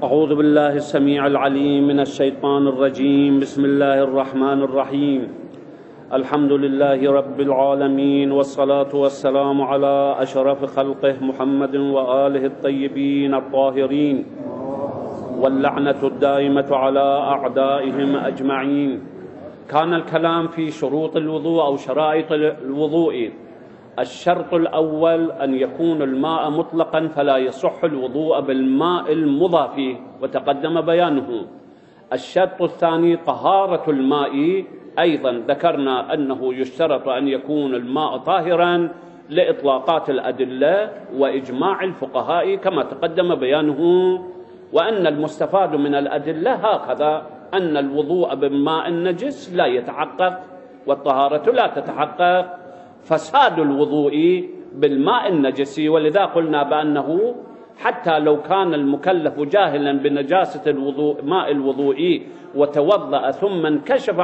أعوذ بالله السميع العليم من الشيطان الرجيم. بسم الله الرحمن الرحيم. الحمد لله رب العالمين، والصلاة والسلام على أشرف خلقه محمد وآله الطيبين الطاهرين، واللعنة الدائمة على أعدائهم أجمعين. كان الكلام في شروط الوضوء أو شرائط الوضوء. الشرط الأول أن يكون الماء مطلقا فلا يصح الوضوء بالماء المضاف، وتقدم بيانه. الشرط الثاني طهارة الماء، أيضا ذكرنا أنه يشترط أن يكون الماء طاهرا لإطلاقات الأدلة وإجماع الفقهاء كما تقدم بيانه، وأن المستفاد من الأدلة هكذا: أن الوضوء بالماء النجس لا يتحقق، والطهارة لا تتحقق، فساد الوضوء بالماء النجس. ولذا قلنا بأنه حتى لو كان المكلف جاهلا بنجاسة ماء الوضوء وتوضأ ثم انكشف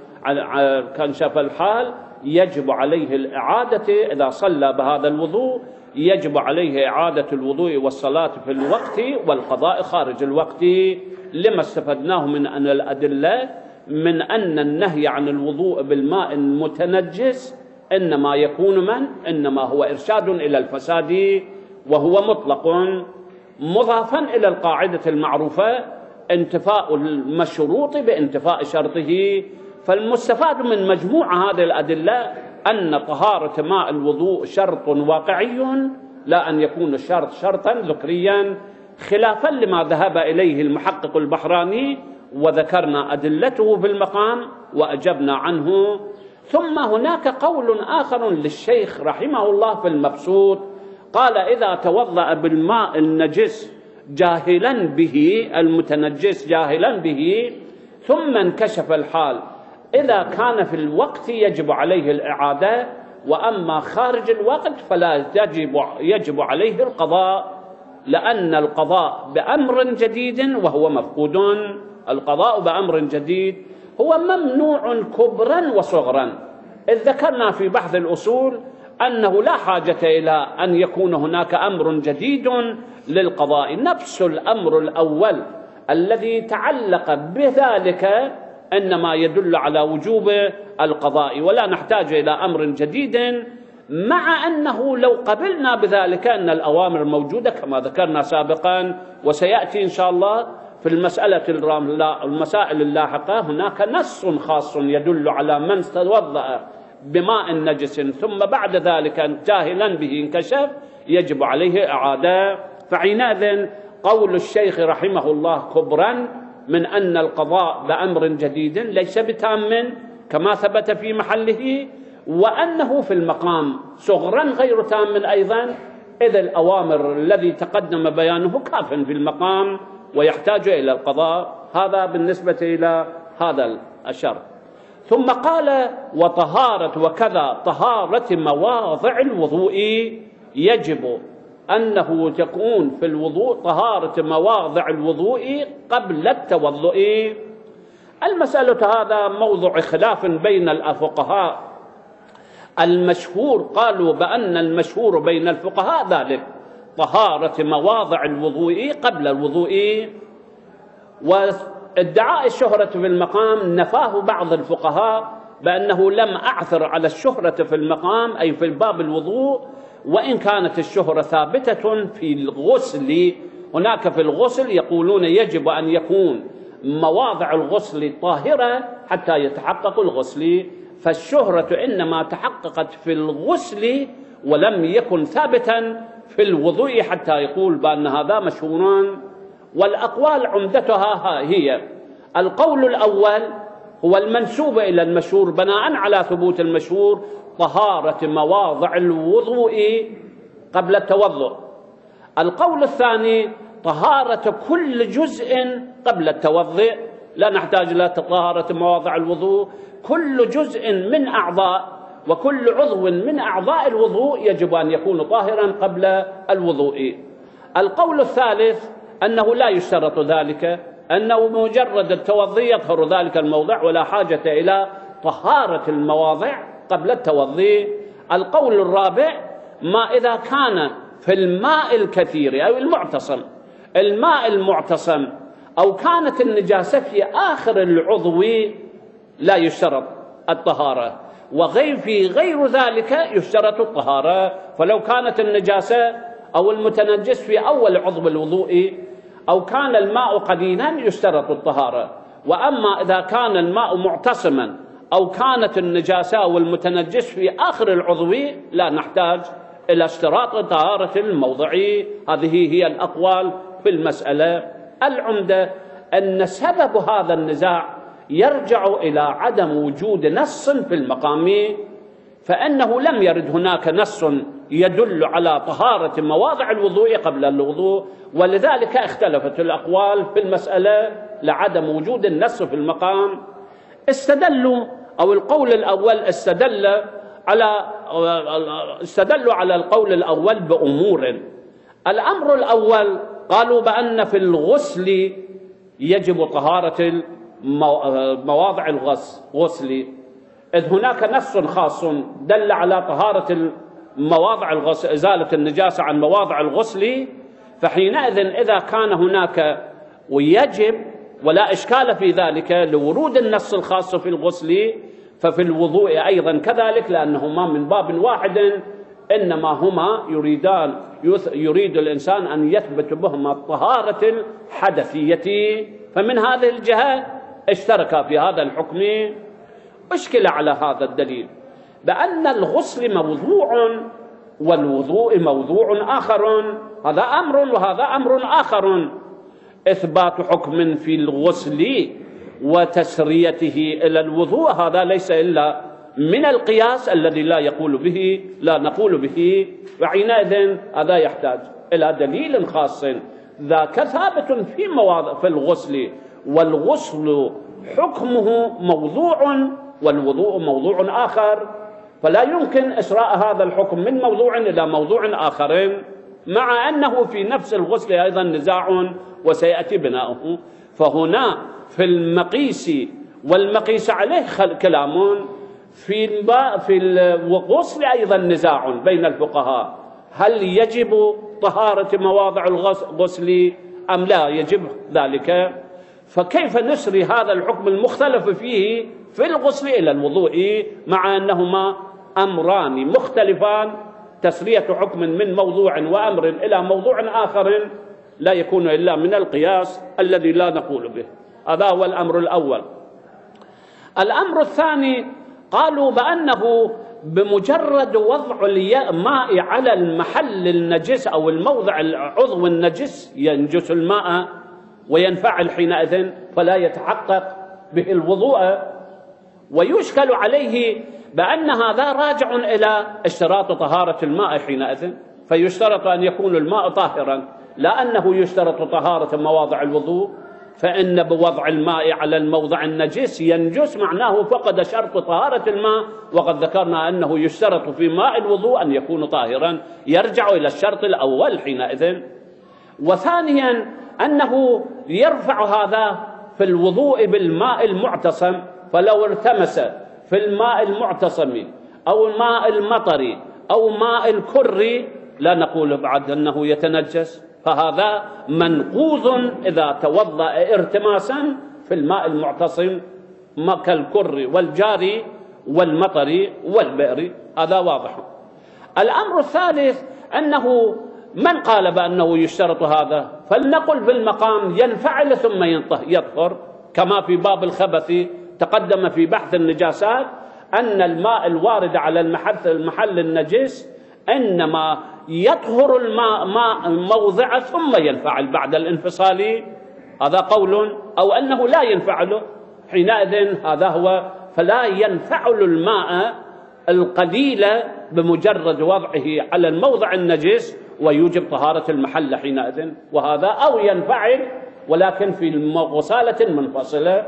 كنشف الحال، يجب عليه الإعادة. إذا صلى بهذا الوضوء يجب عليه إعادة الوضوء والصلاة في الوقت والقضاء خارج الوقت، لما استفدناه من أن الأدلة من أن النهي عن الوضوء بالماء المتنجس إنما يكون إنما هو إرشاد إلى الفساد، وهو مطلق مضافا إلى القاعدة المعروفة: انتفاء المشروط بانتفاء شرطه. فالمستفاد من مجموعة هذه الأدلة أن طهارة ماء الوضوء شرط واقعي، لا أن يكون الشرط شرطا ذكريا، خلافا لما ذهب إليه المحقق البحراني، وذكرنا أدلته في المقام وأجبنا عنه. ثم هناك قول آخر للشيخ رحمه الله في المبسوط، قال: إذا توضأ بالماء النجس جاهلا به، المتنجس جاهلا به، ثم انكشف الحال، إذا كان في الوقت يجب عليه الإعادة، وأما خارج الوقت فلا يجب عليه القضاء، لأن القضاء بأمر جديد وهو مفقود. القضاء بأمر جديد هو ممنوع كبرا وصغرا، إذ ذكرنا في بحث الأصول أنه لا حاجة إلى أن يكون هناك أمر جديد للقضاء. نفس الأمر الأول الذي تعلق بذلك إنما يدل على وجوب القضاء، ولا نحتاج إلى أمر جديد، مع أنه لو قبلنا بذلك أن الأوامر موجودة كما ذكرنا سابقا، وسيأتي إن شاء الله في المسائل اللاحقة هناك نص خاص يدل على من توضأ بماء نجس ثم بعد ذلك جاهلا به انكشف يجب عليه إعادة. فحينئذ قول الشيخ رحمه الله كبرا من أن القضاء بأمر جديد ليس بتام كما ثبت في محله، وأنه في المقام صغرا غير تام أيضا، إذ الأوامر الذي تقدم بيانه كاف في المقام ويحتاج إلى القضاء. هذا بالنسبة إلى هذا الشرط. ثم قال: وطهارة وكذا طهارة مواضع الوضوء، يجب أنه تكون في الوضوء طهارة مواضع الوضوء قبل التوضؤ. المسألة هذا موضوع خلاف بين الفقهاء. المشهور قالوا بأن المشهور بين الفقهاء ذلك: طهارة مواضع الوضوء قبل الوضوء. وادعاء الشهرة في المقام نفاه بعض الفقهاء بأنه لم أعثر على الشهرة في المقام أي في باب الوضوء، وإن كانت الشهرة ثابتة في الغسل. هناك في الغسل يقولون يجب أن يكون مواضع الغسل طاهرة حتى يتحقق الغسل، فالشهرة إنما تحققت في الغسل ولم يكن ثابتا في الوضوء حتى يقول بأن هذا مشهوران. والأقوال عمدتها هي: القول الأول هو المنسوب إلى المشهور بناء على ثبوت المشهور: طهارة مواضع الوضوء قبل التوضؤ. القول الثاني: طهارة كل جزء قبل التوضؤ، لا نحتاج إلى طهارة مواضع الوضوء، كل جزء من أعضاء وكل عضو من أعضاء الوضوء يجب أن يكون طاهرا قبل الوضوء. القول الثالث أنه لا يشترط ذلك، أنه مجرد التوضي يطهر ذلك الموضع ولا حاجة إلى طهارة المواضع قبل التوضي. القول الرابع: ما إذا كان في الماء الكثير أو المعتصم الماء المعتصم أو كانت النجاسة في آخر العضو لا يشترط الطهارة، في غير ذلك يشترط الطهارة. فلو كانت النجاسة أو المتنجس في أول عضو الوضوء أو كان الماء قليلا يشترط الطهارة. وأما إذا كان الماء معتصما أو كانت النجاسة أو المتنجس في آخر العضو لا نحتاج إلى اشتراط طهارة الموضع. هذه هي الأقوال في المسألة. العمدة أن سبب هذا النزاع يرجع إلى عدم وجود نص في المقام، فإنه لم يرد هناك نص يدل على طهارة مواضع الوضوء قبل الوضوء، ولذلك اختلفت الأقوال في المسألة لعدم وجود النص في المقام. استدلوا أو القول الأول استدلوا على القول الأول بأمور. الأمر الأول قالوا بأن في الغسل يجب طهارة مواضع الغسل، إذ هناك نص خاص دل على طهارة مواضع الغسل، إزالة النجاسة عن مواضع الغسل. فحينئذ إذا كان هناك ويجب ولا إشكال في ذلك لورود النص الخاص في الغسل، ففي الوضوء أيضا كذلك، لأنهما من باب واحد، إنما هما يريد الإنسان أن يثبت بهما الطهارة الحدثية. فمن هذه الجهة اشتركا في هذا الحكم. أشكل على هذا الدليل بأن الغسل موضوع والوضوء موضوع آخر، هذا أمر وهذا أمر آخر. إثبات حكم في الغسل وتسريته إلى الوضوء هذا ليس إلا من القياس الذي لا نقول به، وحينئذ هذا يحتاج إلى دليل خاص ذاك ثابت في الغسل، والغسل حكمه موضوع والوضوء موضوع آخر، فلا يمكن إسراء هذا الحكم من موضوع إلى موضوع آخر، مع أنه في نفس الغسل أيضا نزاع وسيأتي بناؤه. فهنا في المقيس والمقيس عليه كلام، في الغسل أيضا نزاع بين الفقهاء، هل يجب طهارة مواضع الغسل أم لا يجب ذلك؟ فكيف نسري هذا الحكم المختلف فيه في الغسل إلى الوضوء مع أنهما أمران مختلفان؟ تسرية حكم من موضوع وأمر إلى موضوع آخر لا يكون إلا من القياس الذي لا نقول به. هذا هو الأمر الأول. الأمر الثاني قالوا بأنه بمجرد وضع الماء على المحل النجس أو الموضع العضو النجس ينجس الماء وينفعل حينئذ، فلا يتحقق به الوضوء. ويشكل عليه بأن هذا راجع إلى اشتراط طهارة الماء حينئذ، فيشترط أن يكون الماء طاهرا، لا أنه يشترط طهارة مواضع الوضوء، فإن بوضع الماء على الموضع النجس ينجس معناه فقد شرط طهارة الماء، وقد ذكرنا أنه يشترط في ماء الوضوء أن يكون طاهرا، يرجع إلى الشرط الأول حينئذ. وثانيا أنه يرفع هذا في الوضوء بالماء المعتصم، فلو ارتمس في الماء المعتصم أو الماء المطري أو ماء الكر لا نقول بعد أنه يتنجس، فهذا منقوض إذا توضأ ارتماسا في الماء المعتصم كالكر والجاري والمطر والبئر. هذا واضح. الأمر الثالث أنه من قال بأنه يشترط هذا، فلنقل في المقام ينفعل ثم يطهر، كما في باب الخبث تقدم في بحث النجاسات أن الماء الوارد على المحل النجس إنما يطهر الماء موضع ثم ينفعل بعد الانفصال، هذا قول، أو أنه لا ينفعل حينئذ، هذا هو، فلا ينفعل الماء القليل بمجرد وضعه على الموضع النجس ويوجب طهارة المحل حينئذ، وهذا أو ينفعل ولكن في غسالة منفصلة،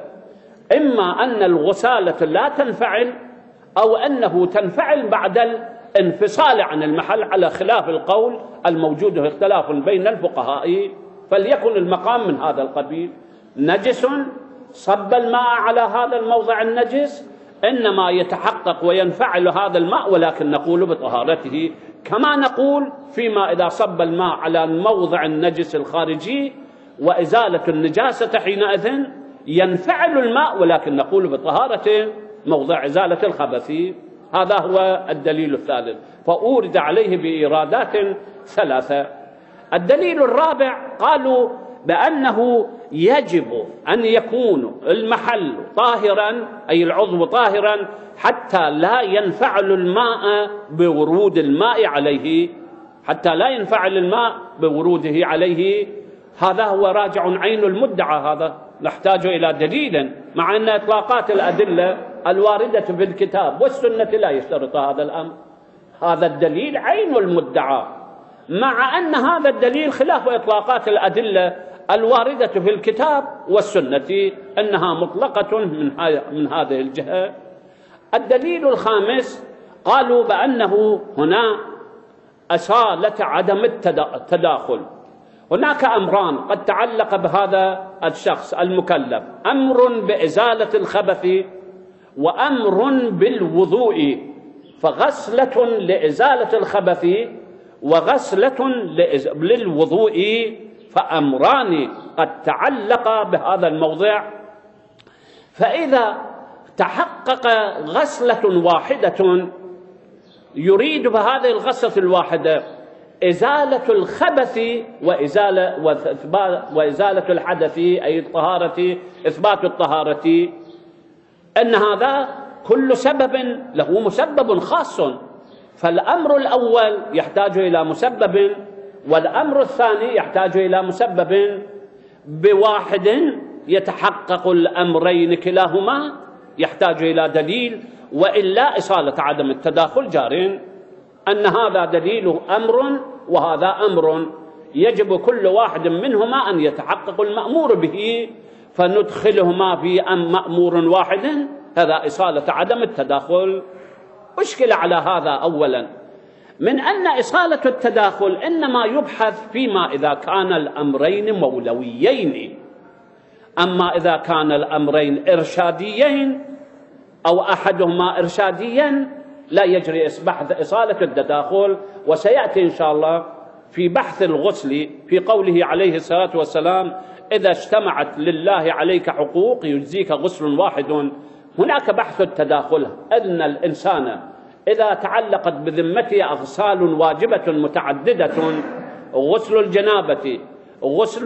إما أن الغسالة لا تنفعل أو أنه تنفعل بعد الانفصال عن المحل، على خلاف القول الموجود اختلاف بين الفقهاء. فليكن المقام من هذا القبيل، نجس صب الماء على هذا الموضع النجس، إنما يتحقق وينفعل هذا الماء ولكن نقول بطهارته كما نقول فيما إذا صب الماء على موضع النجس الخارجي وإزالة النجاسة حينئذ ينفعل الماء، ولكن نقول بطهارة موضع إزالة الخبث. هذا هو الدليل الثالث، فأورد عليه بإيرادات ثلاثة. الدليل الرابع قالوا بأنه يجب أن يكون المحل طاهرا، أي العضو طاهرا، حتى لا ينفعل الماء بورود الماء عليه، حتى لا ينفعل الماء بوروده عليه. هذا هو راجع عين المدعى، هذا نحتاج إلى دليل، مع أن إطلاقات الأدلة الواردة في الكتاب والسنة لا يشترط هذا الأمر. هذا الدليل عين المدعى، مع أن هذا الدليل خلاف إطلاقات الأدلة الواردة في الكتاب والسنة، أنها مطلقة من هذه الجهة. الدليل الخامس قالوا بأنه هنا أصالة عدم التداخل. هناك أمران قد تعلق بهذا الشخص المكلف، أمر بإزالة الخبث وأمر بالوضوء، فغسلة لإزالة الخبث وغسلة للوضوء، فأمران قد تعلق بهذا الموضع. فإذا تحقق غسلة واحدة يريد بهذه الغسلة الواحدة إزالة الخبث وإزالة الحدث، أي الطهارة، إثبات الطهارة، أن هذا كل سبب له مسبب خاص، فالأمر الأول يحتاج إلى مسبب، والأمر الثاني يحتاج إلى مسبب. بواحد يتحقق الأمرين كلاهما يحتاج إلى دليل، وإلا إصالة عدم التداخل جار، أن هذا دليل أمر وهذا أمر، يجب كل واحد منهما أن يتحقق المأمور به، فندخلهما في مأمور واحد، هذا إصالة عدم التداخل. أشكل على هذا أولا من أن إصالة التداخل إنما يبحث فيما إذا كان الأمرين مولويين، أما إذا كان الأمرين إرشاديين أو أحدهما إرشاديا لا يجري بحث إصالة التداخل. وسيأتي إن شاء الله في بحث الغسل في قوله عليه الصلاة والسلام: إذا اجتمعت لله عليك حقوق يجزيك غسل واحد. هناك بحث التداخل، أن الإنسان إذا تعلقت بذمته أغسال واجبة متعددة، غسل الجنابة، غسل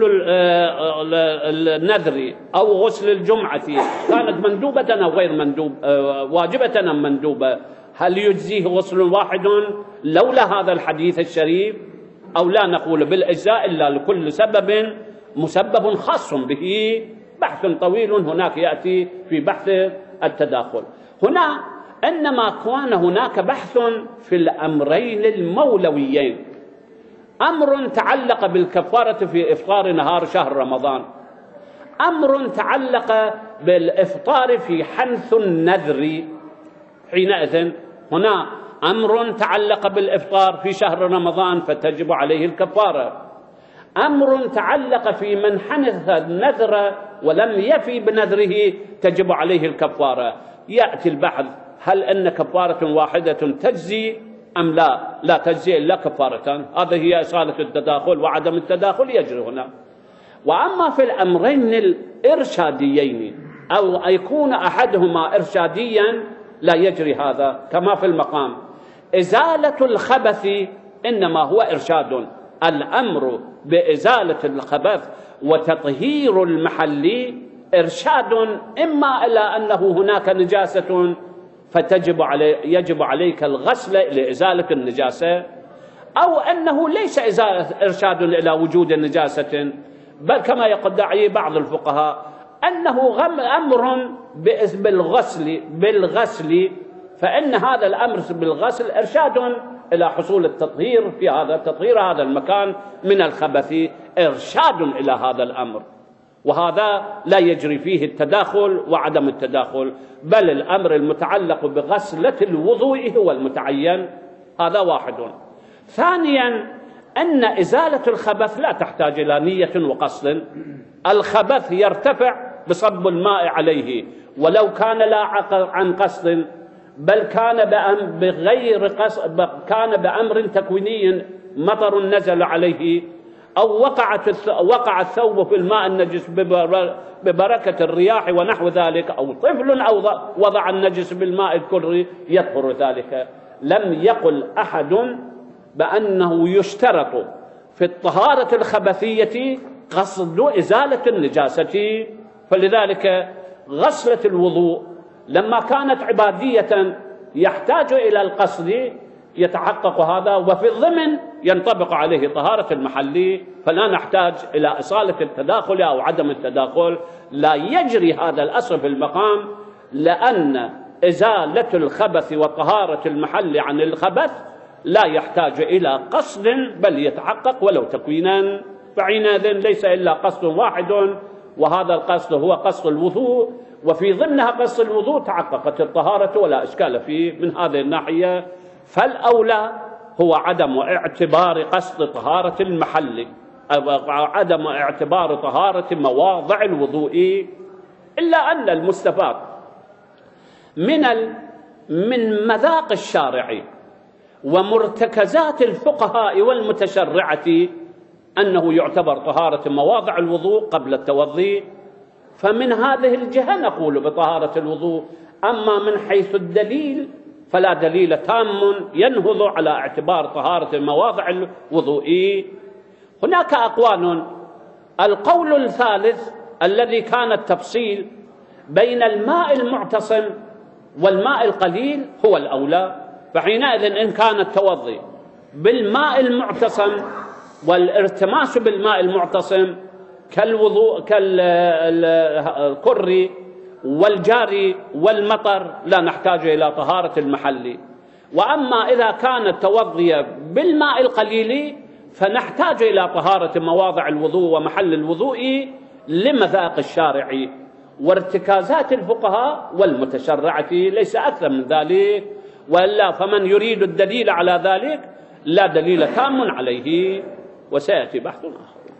النذر، أو غسل الجمعة، كانت مندوبة أو غير مندوب، واجبة أم مندوبة، هل يجزيه غسل واحد لولا هذا الحديث الشريف؟ أو لا نقول بالإجزاء إلا لكل سبب مسبب خاص به. بحث طويل هناك يأتي في بحث التداخل. هنا إنما كان هناك بحث في الأمرين المولويين، أمر تعلق بالكفارة في إفطار نهار شهر رمضان، أمر تعلق بالإفطار في حنث النذر. حينئذ هنا أمر تعلق بالإفطار في شهر رمضان فتجب عليه الكفارة، أمر تعلق في من حنث النذر ولم يفي بنذره تجب عليه الكفارة. يأتي البحث هل أن كفارة واحدة تجزي أم لا تجزي إلا كفارتان. هذه هي إصالة التداخل، وعدم التداخل يجري هنا. وأما في الأمرين الإرشاديين أو يكون أحدهما إرشاديا لا يجري هذا، كما في المقام. إزالة الخبث إنما هو إرشاد، الأمر بإزالة الخبث وتطهير المحل إرشاد، إما إلى أنه هناك نجاسة يجب عليك الغسل لإزالة النجاسة، أو أنه ليس إرشاد إلى وجود النجاسة، بل كما يدعي بعض الفقهاء أنه أمر بالغسل، فإن هذا الأمر بالغسل إرشاد إلى حصول التطهير في تطهير هذا المكان من الخبث، إرشاد إلى هذا الأمر. وهذا لا يجري فيه التداخل وعدم التداخل، بل الأمر المتعلق بغسلة الوضوء هو المتعين. هذا واحد. ثانيا أن إزالة الخبث لا تحتاج إلى نية وقصد، الخبث يرتفع بصب الماء عليه ولو كان لا عن قصد، بل كان كان بأمر تكويني، مطر نزل عليه أو وقع الثوب في الماء النجس ببركة الرياح ونحو ذلك، أو طفل أو وضع النجس بالماء الكري يطهر ذلك. لم يقل أحد بأنه يشترط في الطهارة الخبثية قصد إزالة النجاسة. فلذلك غسلة الوضوء لما كانت عبادية يحتاج إلى القصد يتحقق هذا، وفي الضمن ينطبق عليه طهارة المحل، فلا نحتاج إلى إصالة التداخل أو عدم التداخل. لا يجري هذا الأصل في المقام، لأن إزالة الخبث وطهارة المحل عن الخبث لا يحتاج إلى قصد بل يتحقق ولو تكوينا. فحينئذ ليس إلا قصد واحد، وهذا القصد هو قصد الوضوء، وفي ضمنها قصد الوضوء تحققت الطهارة ولا إشكال فيه من هذه الناحية. فالأولى هو عدم اعتبار قصد طهارة المحل أو عدم اعتبار طهارة مواضع الوضوء، إلا أن المستفاد من مذاق الشارع ومرتكزات الفقهاء والمتشرعة أنه يعتبر طهارة مواضع الوضوء قبل التوضي، فمن هذه الجهة نقول بطهارة الوضوء. أما من حيث الدليل فلا دليل تام ينهض على اعتبار طهارة مواضع الوضوء. هناك أقوال. القول الثالث الذي كان التفصيل بين الماء المعتصم والماء القليل هو الأولى. فحينئذ إن كان التوضي بالماء المعتصم والارتماس بالماء المعتصم كالوضوء كالكر والجاري والمطر لا نحتاج إلى طهارة المحل. وأما إذا كان التوضي بالماء القليل فنحتاج إلى طهارة مواضع الوضوء ومحل الوضوء لمذاق الشارع وارتكازات الفقهاء والمتشرعة، ليس أكثر من ذلك. وإلا فمن يريد الدليل على ذلك لا دليل تام عليه، وسيأتي بحث آخر.